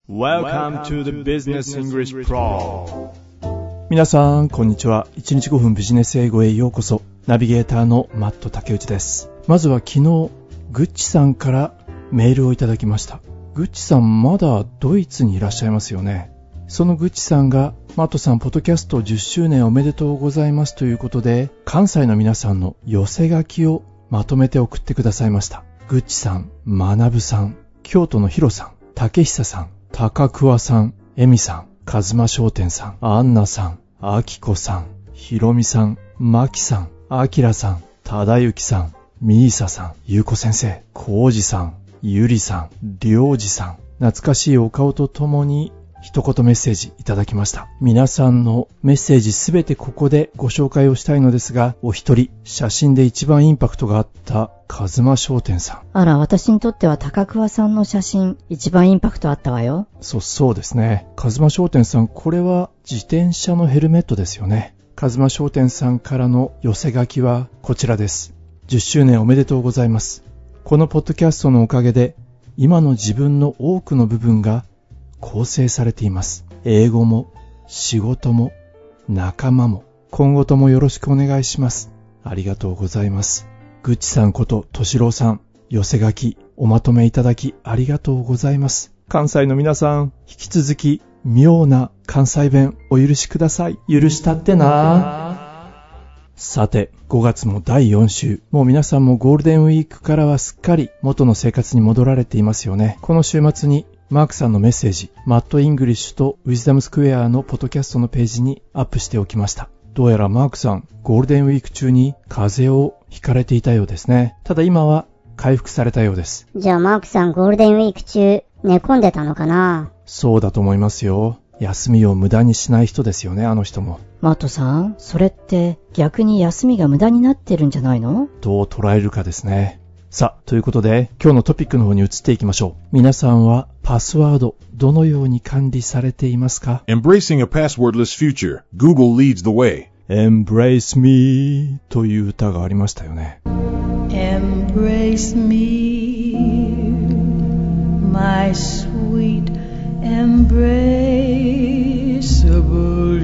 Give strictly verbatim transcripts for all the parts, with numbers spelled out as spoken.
Welcome to the Business English Pro。 皆さんこんにちは。いちにちごふんビジネス英語へようこそ。ナビゲーターのマット竹内です。まずは昨日グッチさんからメールをいただきました。グッチさんまだドイツにいらっしゃいますよね。そのグッチさんがマットさんポッドキャストじゅっしゅうねんおめでとうございますということで、関西の皆さんの寄せ書きをまとめて送ってくださいました。グッチさん、まなぶさん、京都のヒロさん、竹久さん、高桑さん、エミさん、カズマ商店さん、アンナさん、アキコさん、ヒロミさん、マキさん、アキラさん、タダユキさん、ミーサさん、ユウコ先生、コウジさん、ユリさん、リョウジさん、懐かしいお顔とともに一言メッセージいただきました。皆さんのメッセージすべてここでご紹介をしたいのですが、お一人写真で一番インパクトがあったカズマ商店さん。 あら、私にとっては高桑さんの写真一番インパクトあったわよ。 そうそうですね。カズマ商店さん、これは自転車のヘルメットですよね。カズマ商店さんからの寄せ書きはこちらです。じゅっしゅうねんおめでとうございます。このポッドキャストのおかげで今の自分の多くの部分が構成されています。英語も仕事も仲間も今後ともよろしくお願いします。ありがとうございます。グッチさんこととしろうさん、寄せ書きおまとめいただきありがとうございます。関西の皆さん、引き続き妙な関西弁お許しください。許したってな。さて、ごがつもだいよん週、もう皆さんもゴールデンウィークからはすっかり元の生活に戻られていますよね。この週末にマークさんのメッセージ、マットイングリッシュとウィズダムスクエアのポッドキャストのページにアップしておきました。どうやらマークさん、ゴールデンウィーク中に風邪をひかれていたようですね。ただ今は回復されたようです。 じゃあマークさん、ゴールデンウィーク中寝込んでたのかな？ そうだと思いますよ。休みを無駄にしない人ですよね、あの人も。 マットさん、それって逆に休みが無駄になってるんじゃないの？ どう捉えるかですね。さあ、ということで今日のトピックの方に移っていきましょう。皆さんはパスワードどのように管理されていますか？ Embracing a passwordless future, Google leads the way. Embrace me という歌がありましたよね。 Embrace me, my sweet embraceable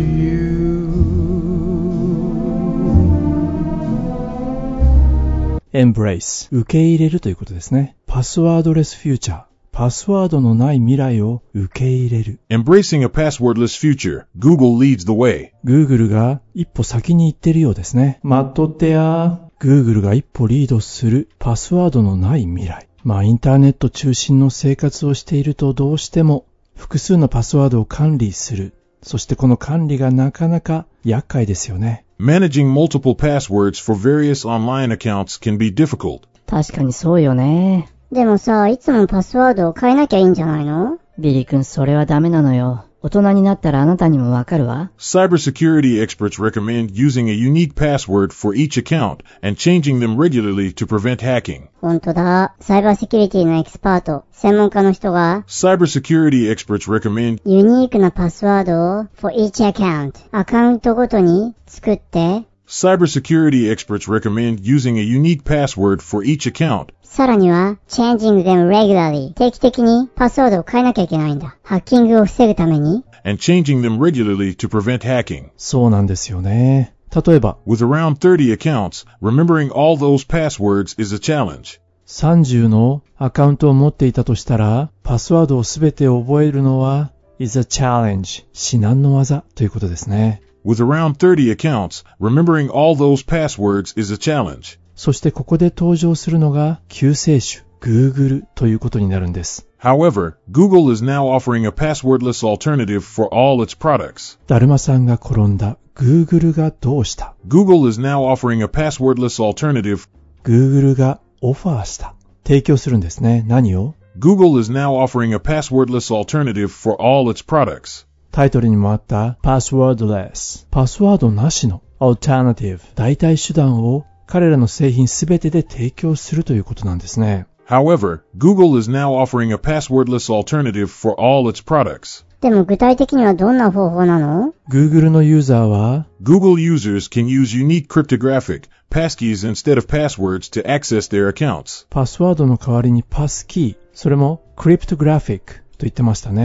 you。Embrace 受け入れるということですね。パスワードレスフューチャー、パスワードのない未来を受け入れる。 Embracing a passwordless future, Google leads the way. Google が一歩先に行ってるようですね。待っとってや。 Google が一歩リードするパスワードのない未来。まあインターネット中心の生活をしているとどうしても複数のパスワードを管理する。そしてこの管理がなかなか厄介ですよね。 Managing multiple passwords for various online accounts can be difficult. 確かにそうよね。 でもさ、いつもパスワードを変えなきゃいいんじゃないの？ ビリー君、それはダメなのよ。大人になったらあなたにもわかるわ。 Cybersecurity experts recommend using a unique password for each account and changing them regularly to prevent hacking. 本当だ。サイバーセキュリティのエキスパート、専門家の人が Cybersecurity experts recommend ユニークなパスワードを for each account アカウントごとに作って Cybersecurity experts recommend using a unique password for each account. さらには changing them regularly 定期的にパスワードを変えなきゃいけないんだ。ハッキングを防ぐために and changing them regularly to prevent hacking. そうなんですよね。例えば With around thirty accounts, remembering all those passwords is a challenge. さんじゅうのアカウントを持っていたとしたら、パスワードをすべて覚えるのは is a challenge 至難の技ということですね。 With around thirty accounts, remembering all those passwords is a challenge. そしてここで登場するのが救世主 Google ということになるんです。 However, Google is now offering a passwordless alternative for all its products. だるまさんが転んだ Google がどうした？ Google is now offering a passwordless alternative. Google がオファーした。提供するんですね。何を？ Google is now offering a passwordless alternative for all its products. タイトルにもあったパスワードレス、パスワードなしの alternative 代替手段を彼らの製品すべてで提供するということなんですね。 However, Google is now offering a passwordless alternative for all its products. でも具体的にはどんな方法なの？ Google のユーザーは Google users can use unique cryptographic passkeys instead of passwords to access their accounts. パスワードの代わりにパスキー、それもクリプトグラフィックと言ってましたね。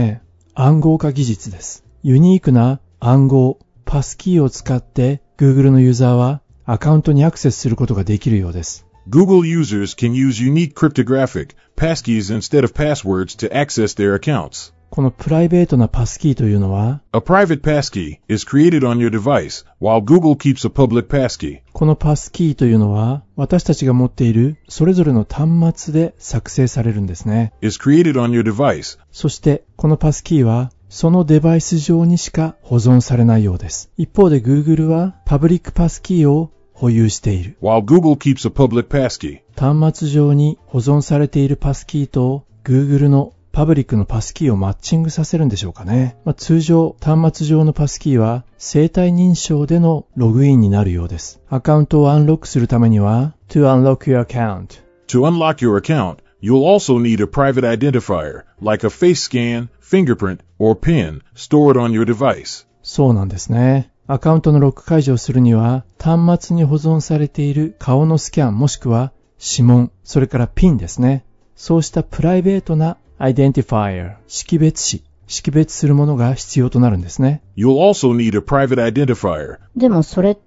暗号化技術です。ユニークな暗号、パスキーを使って Google のユーザーはアカウントにアクセスすることができるようです。 Google users can use unique cryptographic passkeys instead of passwords to access their accounts. このプライベートなパスキーというのは、 A private passkey is created on your device, while Google keeps a public passkey. このパスキーというのは、私たちが持っているそれぞれの端末で作成されるんですね。 Is created on your device. そして、このパスキーは、そのデバイス上にしか保存されないようです。一方で Google は、パブリックパスキーを保有している。 While Google keeps a public passkey. 端末上に保存されているパスキーと Google のパブリックのパスキーをマッチングさせるんでしょうかね。まあ、通常、端末上のパスキーは生体認証でのログインになるようです。アカウントをアンロックするためには To unlock your account. To unlock your account, you'll also need a private identifier, like a face scan, fingerprint, or PIN, stored on your device. そうなんですね。アカウントのロック解除をするには、端末に保存されている顔のスキャンもしくは指紋、それからピンですね。そうしたプライベートなアイデンティファイア、識別子、識別するものが必要となるんですね。 You'll also need a private identifier. でもそれって、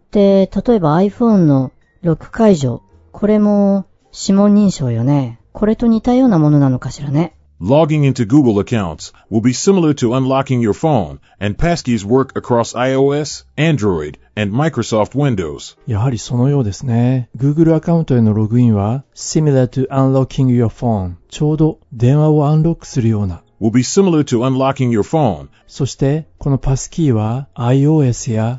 例えば iPhone のロック解除、これも指紋認証よね。これと似たようなものなのかしらね。 Logging into Google accounts will be similar to unlocking your phone, and passkeys work across iOS, Android, and Microsoft Windows. やはりそのようですね。Google アカウントへのログインは similar to unlocking your phone。ちょうど電話をアンロックするような。 will be similar to unlocking your phone. そしてこのパスキーは iOS や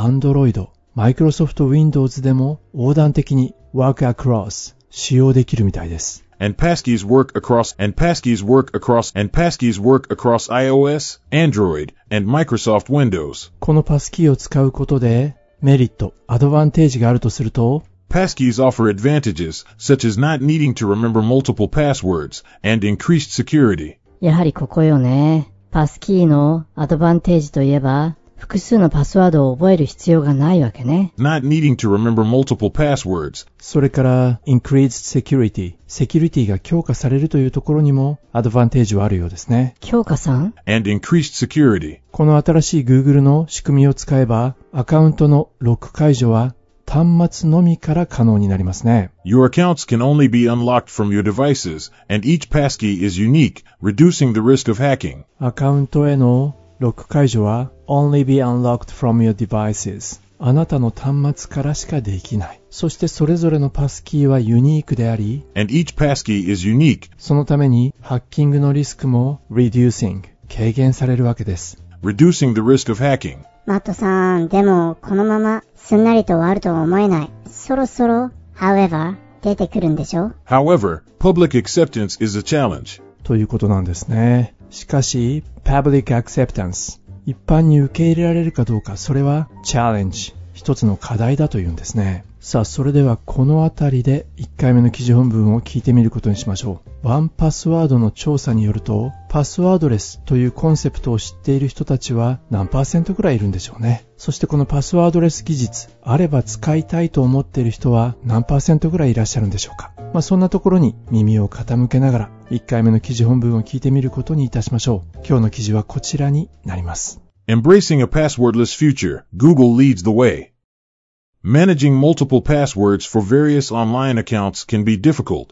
Android、Microsoft Windows でも横断的に work across 使用できるみたいです。 And passkeys work across and passkeys work across and passkeys work across iOS, Android, and Microsoft Windows. このパスキーを使うことでメリット、アドバンテージがあるとすると、 Passkeys offer advantages such as not needing to remember multiple passwords and increased security. やはりここよね。パスキーのアドバンテージといえば、複数のパスワードを覚える必要がないわけね。 Not needing to remember multiple passwords. それから increased security、セキュリティが強化されるというところにもアドバンテージはあるようですね。 強化さん And increased security. この新しい Google の仕組みを使えば、アカウントのロック解除は端末のみから可能になりますね。 Your accounts can only be unlocked from your devices, and each passkey is unique, reducing the risk of hacking. アカウントへのロック解除は only be unlocked from your devices。あなたの端末からしかできない。そしてそれぞれのパスキーはユニークであり、 And each passkey is unique. そのためにハッキングのリスクも reducing、軽減されるわけです。 Reducing the risk of hacking. マットさん、でもこのまますんなりと終わるとは思えない。そろそろ、however、出てくるんでしょ？ However, public acceptance is a challenge. ということなんですね。しかし、public acceptance、一般に受け入れられるかどうか、それは challenge、一つの課題だというんですね。さあ、それではこのあたりでいっかいめの記事本文を聞いてみることにしましょう。ワンパスワードの調査によると、パスワードレスというコンセプトを知っている人たちは何パーセントくらいいるんでしょうね。そしてこのパスワードレス技術、あれば使いたいと思っている人は何パーセントくらいいらっしゃるんでしょうか。まあそんなところに耳を傾けながらいっかいめの記事本文を聞いてみることにいたしましょう。今日の記事はこちらになります。 Embracing a passwordless future, Google leads the way.Managing multiple passwords for various online accounts can be difficult.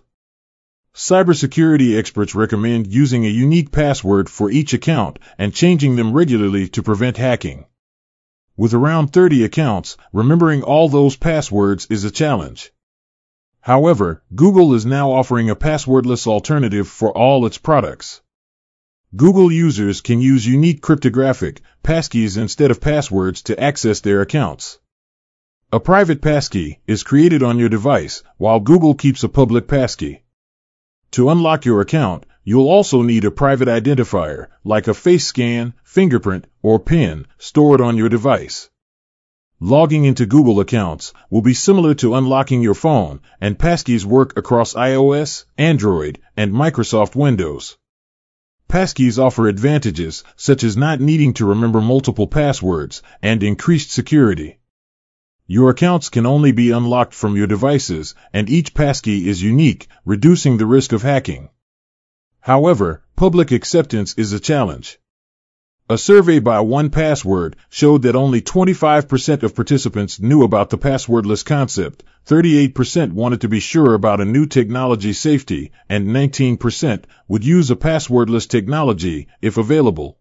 Cybersecurity experts recommend using a unique password for each account and changing them regularly to prevent hacking. With around thirty accounts, remembering all those passwords is a challenge. However, Google is now offering a passwordless alternative for all its products. Google users can use unique cryptographic passkeys instead of passwords to access their accounts.A private passkey is created on your device, while Google keeps a public passkey. To unlock your account, you'll also need a private identifier, like a face scan, fingerprint, or PIN, stored on your device. Logging into Google accounts will be similar to unlocking your phone, and passkeys work across iOS, Android, and Microsoft Windows. Passkeys offer advantages, such as not needing to remember multiple passwords, and increased security.Your accounts can only be unlocked from your devices, and each passkey is unique, reducing the risk of hacking. However, public acceptance is a challenge. A survey by one Password showed that only twenty-five percent of participants knew about the passwordless concept, thirty-eight percent wanted to be sure about a new technology safety, and nineteen percent would use a passwordless technology if available.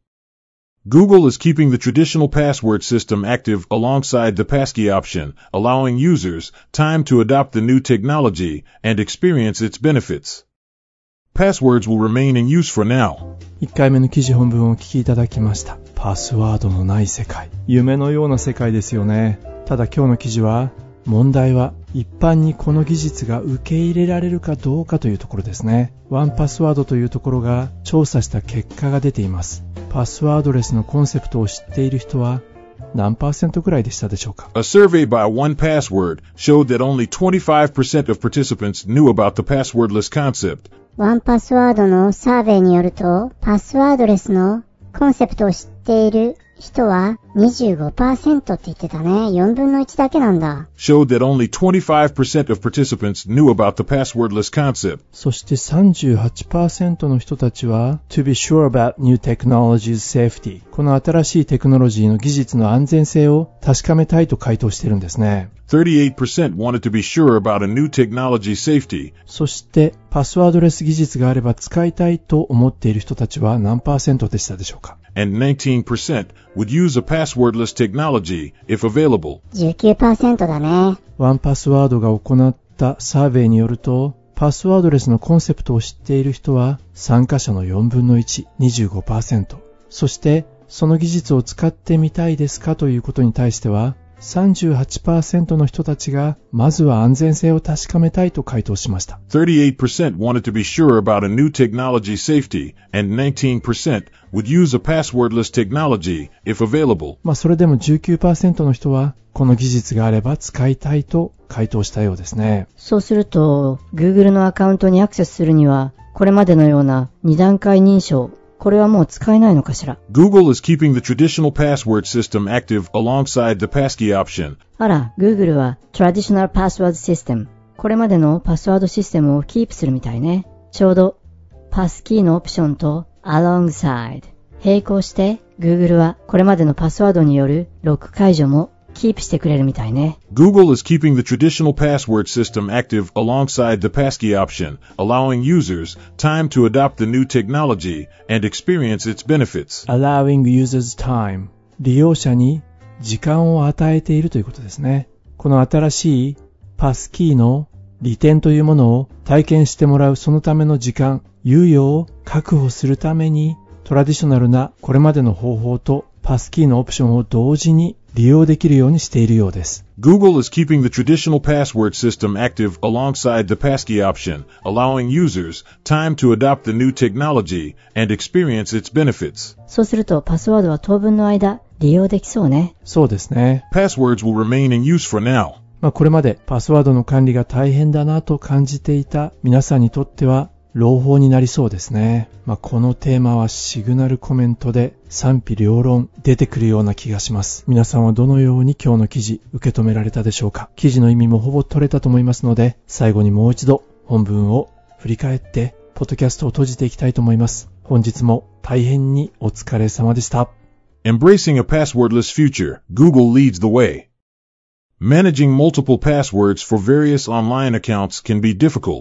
Google is keeping the traditional password system active alongside the passkey option, allowing users time to adopt the new technology and experience its benefits. Passwords will remain in use for now. いっかいめの記事本文をお聞きいただきました。パスワードのない世界。夢のような世界ですよね。ただ今日の記事は、問題は一般にこの技術が受け入れられるかどうかというところですね。ワンパスワードというところが調査した結果が出ています。パスワードレスのコンセプトを知っている人は何パーセントくらいでしたでしょうか？ A survey by one Password showed that only twenty-five percent of participants knew about the passwordless concept. ワンパスワードのサーベイによると、パスワードレスのコンセプトを知っている人は にじゅうごパーセント って言ってたね。よんぶんのいちだけなんだ。 Showed that only twenty-five percent of participants knew about the passwordless concept. そしてさんじゅうはちパーセントの人たちは To be sure about new technology's safety この新しいテクノロジーの技術の安全性を確かめたいと回答しているんですね。 thirty-eight percent wanted to be sure about a new technology safety. そしてパスワードレス技術があれば使いたいと思っている人たちは何パーセントでしたでしょうか？ And nineteen percent would use a passwordless technology if available. じゅうきゅうパーセント だね。 ワンパスワードが行ったサーベイによると、パスワードレスのコンセプトを知っている人は参加者のよんぶんのいち、にじゅうごパーセント。そしてその技術を使ってみたいですかということに対しては、さんじゅうはちパーセントの人たちがまずは安全性を確かめたいと回答しました。 thirty-eight percent wanted to be sure about a new technology safety, and nineteen percent would use a passwordless technology if available. まあそれでも じゅうきゅうパーセント の人はこの技術があれば使いたいと回答したようですね。 そうすると Google のアカウントにアクセスするにはこれまでのようなに段階認証、これはもう使えないのかしら。 Google is keeping the traditional password system active alongside the passkey option. あら、Google は Traditional Password System、これまでのパスワードシステムをキープするみたいね。ちょうどパスキーのオプションと Alongside、並行して Google はこれまでのパスワードによるロック解除もキープしてくれるみたいね。 Google is keeping the traditional password system active alongside the passkey option, allowing users time to adopt the new technology and experience its benefits. Allowing users time 利用者に時間を与えているということですね。この新しいパスキーの利点というものを体験してもらうそのための時間、猶予を確保するためにトラディショナルなこれまでの方法とパスキーのオプションを同時に利用できるようにしているようです。 Google is keeping the traditional password system active alongside the passkey option, allowing users time to adopt the new technology and experience its benefits. そうするとパスワードは当分の間利用できそうね。 そうですね。 Passwords will remain in use for now. まあこれまでパスワードの管理が大変だなと感じていた皆さんにとっては朗報になりそうですね。まあ、このテーマはシグナルコメントで賛否両論出てくるような気がします。皆さんはどのように今日の記事受け止められたでしょうか？記事の意味もほぼ取れたと思いますので、最後にもう一度本文を振り返ってポッドキャストを閉じていきたいと思います。本日も大変にお疲れ様でした。 Embracing a passwordless future, Google leads the way. Managing multiple passwords for various online accounts can be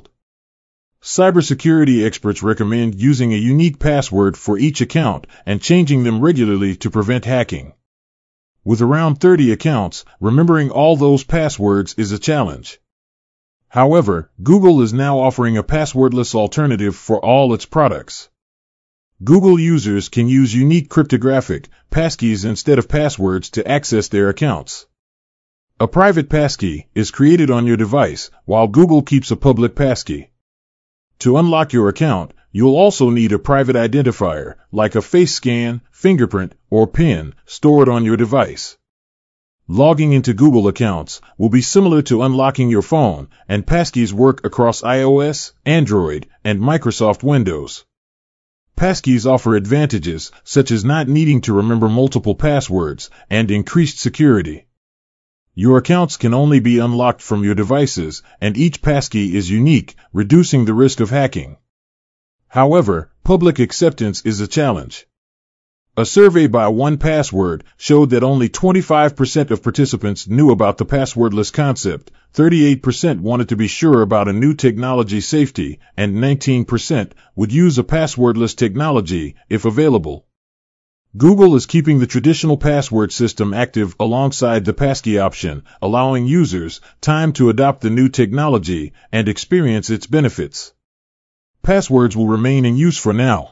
difficult.Cybersecurity experts recommend using a unique password for each account and changing them regularly to prevent hacking. With around thirty accounts, remembering all those passwords is a challenge. However, Google is now offering a passwordless alternative for all its products. Google users can use unique cryptographic passkeys instead of passwords to access their accounts. A private passkey is created on your device, while Google keeps a public passkey.To unlock your account, you'll also need a private identifier, like a face scan, fingerprint, or PIN, stored on your device. Logging into Google accounts will be similar to unlocking your phone, and passkeys work across iOS, Android, and Microsoft Windows. Passkeys offer advantages, such as not needing to remember multiple passwords, and increased security.Your accounts can only be unlocked from your devices, and each passkey is unique, reducing the risk of hacking. However, public acceptance is a challenge. A survey by one Password showed that only twenty-five percent of participants knew about the passwordless concept, thirty-eight percent wanted to be sure about a new technology safety, and nineteen percent would use a passwordless technology if available. Google is keeping the traditional password system active alongside the passkey option, allowing users time to adopt the new technology and experience its benefits. Passwords will remain in use for now.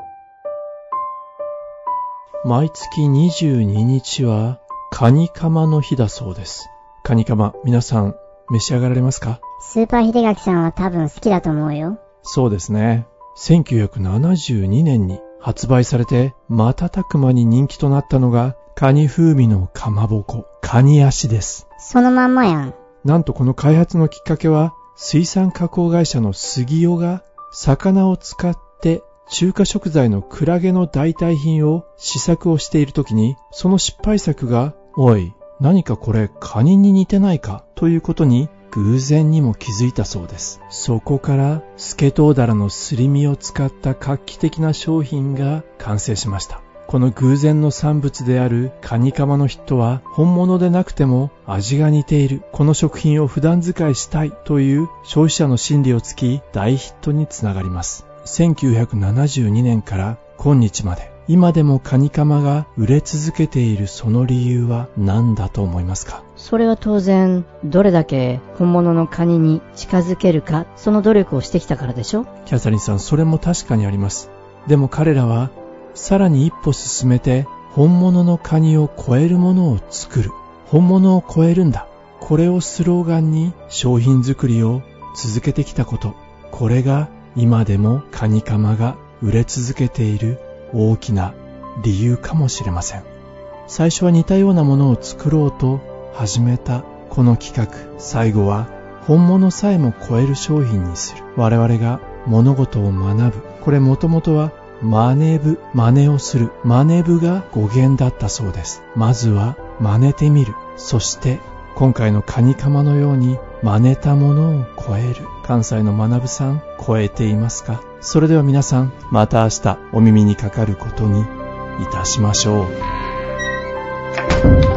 毎月にじゅうににちはカニカマの日だそうです。カニカマ、皆さん召し上がられますか？ スーパー秀垣さんは多分好きだと思うよ。 そうですね。せんきゅうひゃくななじゅうにねんに発売されて瞬く間に人気となったのがカニ風味のかまぼこ、カニ足です。 そのまんまやん。 なんとこの開発のきっかけは水産加工会社の杉尾が魚を使って中華食材のクラゲの代替品を試作をしているときに、その失敗作が、おい、何かこれカニに似てないかということに偶然にも気づいたそうです。そこからスケトウダラのすり身を使った画期的な商品が完成しました。この偶然の産物であるカニカマのヒットは本物でなくても味が似ている、この食品を普段使いしたいという消費者の心理をつき大ヒットにつながります。せんきゅうひゃくななじゅうにねんから今日まで今でもカニカマが売れ続けているその理由は何だと思いますか？ それは当然どれだけ本物のカニに近づけるか、その努力をしてきたからでしょ。 キャサリンさん、それも確かにあります。でも彼らはさらに一歩進めて本物のカニを超えるものを作る、本物を超えるんだ、これをスローガンに商品作りを続けてきたこと、これが今でもカニカマが売れ続けている大きな理由かもしれません。最初は似たようなものを作ろうと始めたこの企画、最後は本物さえも超える商品にする。我々が物事を学ぶ。これもともとは真似ぶ、真似をする。真似ぶが語源だったそうです。まずは真似てみる。そして今回のカニカマのように真似たものを超える。関西の学さん、超えていますか？それでは皆さん、また明日お耳にかかることにいたしましょう。